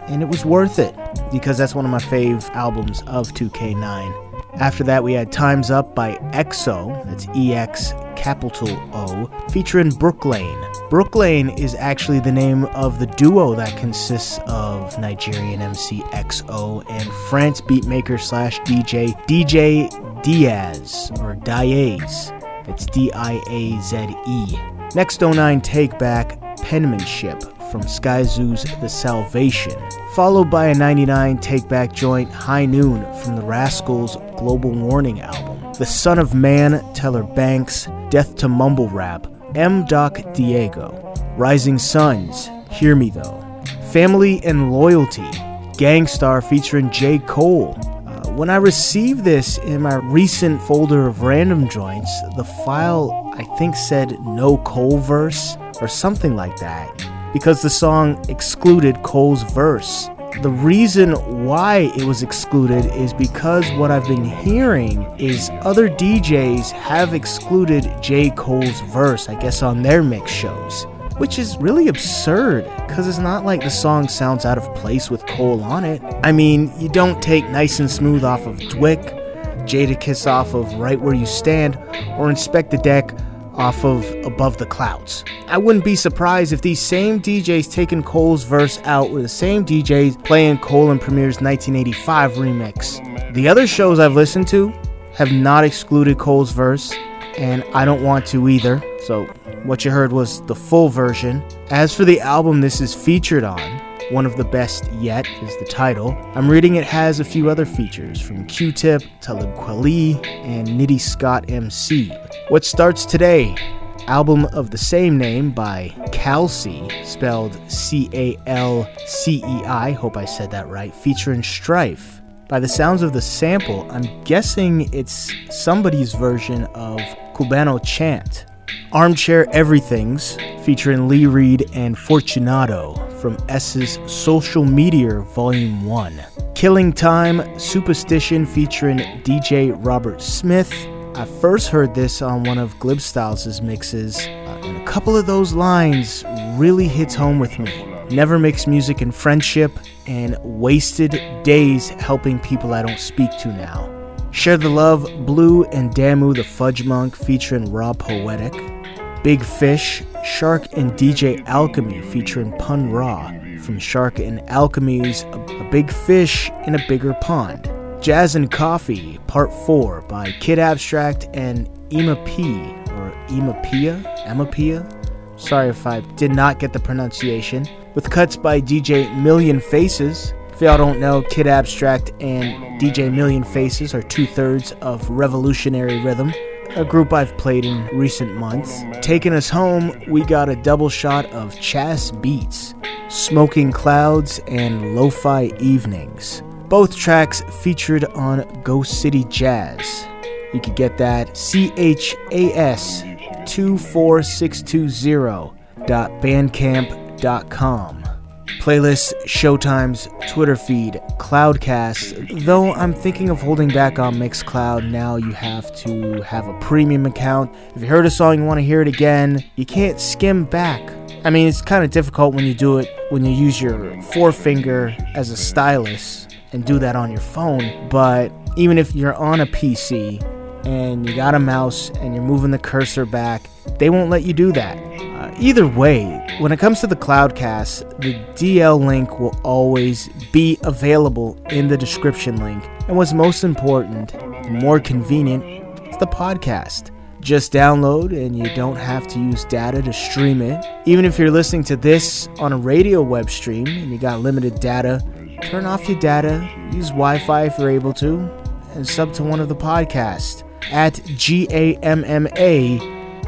and it was worth it, because that's one of my fave albums of two K nine. After that, we had Time's Up by X O, that's E X capital O, featuring Brooklane. Brooklane is actually the name of the duo that consists of Nigerian M C X O and France beatmaker slash D J D J Diaz, or Diaz. It's D I A Z E. Next, oh nine Take Back, Penmanship, from Skyzoo's The Salvation, followed by a ninety-nine Take Back joint, High Noon, from the Rascals' Global Warning album. The Son of Man, Teller Banks, Death to Mumble Rap, M. Doc Diego. Rising Suns, Hear Me Though. Family and Loyalty, Gangstar featuring J. Cole. Uh, when I received this in my recent folder of random joints, the file I think said no Cole verse or something like that, because the song excluded Cole's verse. The reason why it was excluded is because what I've been hearing is other D Js have excluded J. Cole's verse, I guess on their mix shows, which is really absurd, because it's not like the song sounds out of place with Cole on it. I mean, you don't take Nice and Smooth off of Dwick, Jadakiss off of Right Where You Stand, or Inspect the Deck off of Above the Clouds. I wouldn't be surprised if these same D Js taking Cole's verse out were the same D Js playing Cole and Premier's nineteen eighty-five remix. The other shows I've listened to have not excluded Cole's verse, and I don't want to either, so what you heard was the full version. As for the album this is featured on, One of the Best Yet is the title. I'm reading it has a few other features from Q-Tip, Talib Kweli, and Nitty Scott M C. What Starts Today, album of the same name by Calci, spelled C A L C E I, hope I said that right, featuring Strife. By the sounds of the sample, I'm guessing it's somebody's version of Cubano Chant. Armchair Everythings, featuring Lee Reed and Fortunato, from S's Social Meteor Volume one. Killing Time, Superstition, featuring D J Robert Smith. I first heard this on one of Glibstyles' mixes, uh, and a couple of those lines really hits home with me. Never mix music and friendship, and wasted days helping people I don't speak to now. Share the Love, Blue and Damu the Fudge Monk, featuring Raw Poetic. Big Fish, Shark and D J Alchemy, featuring Pun Raw, from Shark and Alchemy's A, a Big Fish in a Bigger Pond. Jazz and Coffee, Part four, by Kid Abstract and Ema P, or Ema Pia, Emma Pia? Sorry if I did not get the pronunciation. With cuts by D J Million Faces. If y'all don't know, Kid Abstract and D J Million Faces are two-thirds of Revolutionary Rhythm, a group I've played in recent months. Taking us home, we got a double shot of Chas Beats, Smoking Clouds, and Lo-Fi Evenings. Both tracks featured on Ghost City Jazz. You could get that C H A S two four six two zero dot bandcamp dot com. Playlist, Showtime's Twitter feed, Cloudcast. Though I'm thinking of holding back on Mixcloud, now you have to have a premium account. If you heard a song and you want to hear it again, you can't skim back. I mean, it's kind of difficult when you do it, when you use your forefinger as a stylus and do that on your phone, but even if you're on a P C and you got a mouse and you're moving the cursor back, they won't let you do that. Uh, either way, when it comes to the Cloudcast, the D L link will always be available in the description link, and what's most important and more convenient is the podcast. Just download and you don't have to use data to stream it. Even if you're listening to this on a radio web stream and you got limited data, turn off your data, use Wi-Fi if you're able to, and sub to one of the podcasts at G A M M A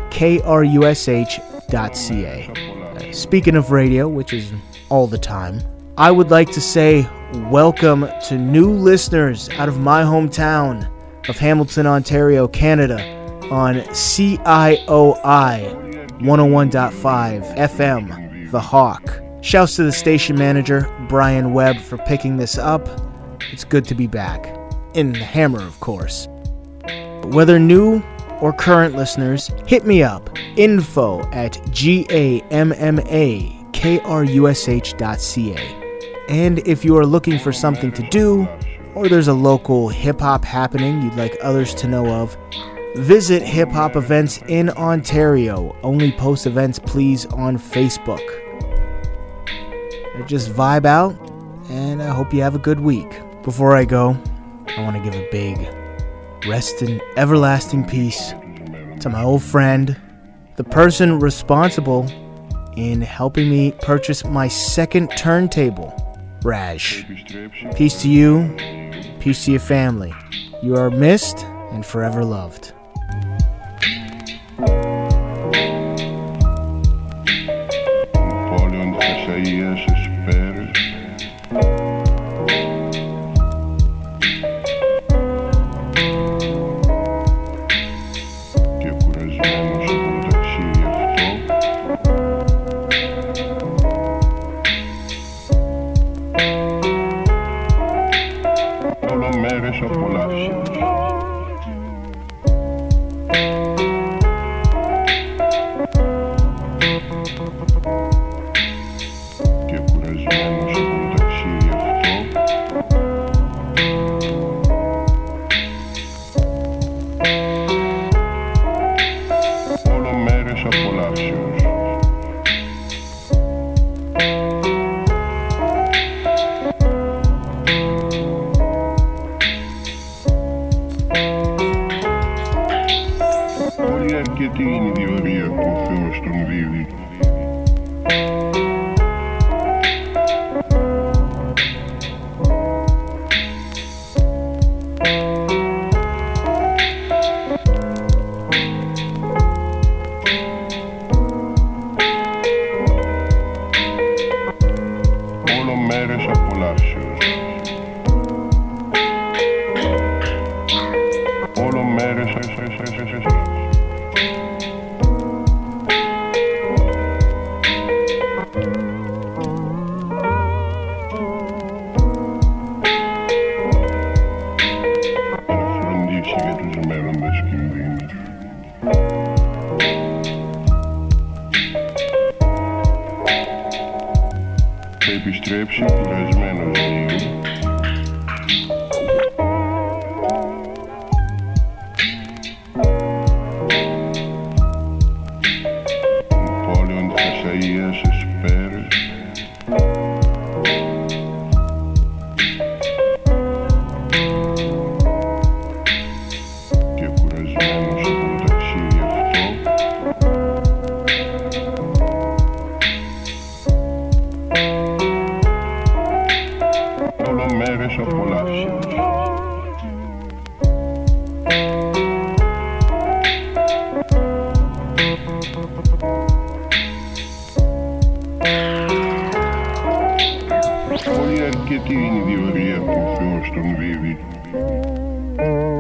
K R U S H dot C A. Uh, speaking of radio, which is all the time, I would like to say welcome to new listeners out of my hometown of Hamilton, Ontario, Canada on C I O I one oh one point five F M, The Hawk. Shouts to the station manager, Brian Webb, for picking this up. It's good to be back. In the Hammer, of course. Whether new or current listeners, hit me up. Info at G A M M A K R U S H dot C A. And if you are looking for something to do, or there's a local hip-hop happening you'd like others to know of, visit hip-hop events in Ontario. Only post events, please, on Facebook. Just vibe out, and I hope you have a good week. Before I go, I want to give a big rest in everlasting peace to my old friend, the person responsible in helping me purchase my second turntable, Raj. Peace to you, peace to your family. You are missed and forever loved. επιστρέψει κουρασμένος λίγο. Πόλεων Θεσσαίας εσπέρες. Και κουρασμένος από το ταξίδι αυτό. Όλο μέρες απολαύσεως. Πολύ αρκετή είναι η διορία που ο Θεός τον δίδει.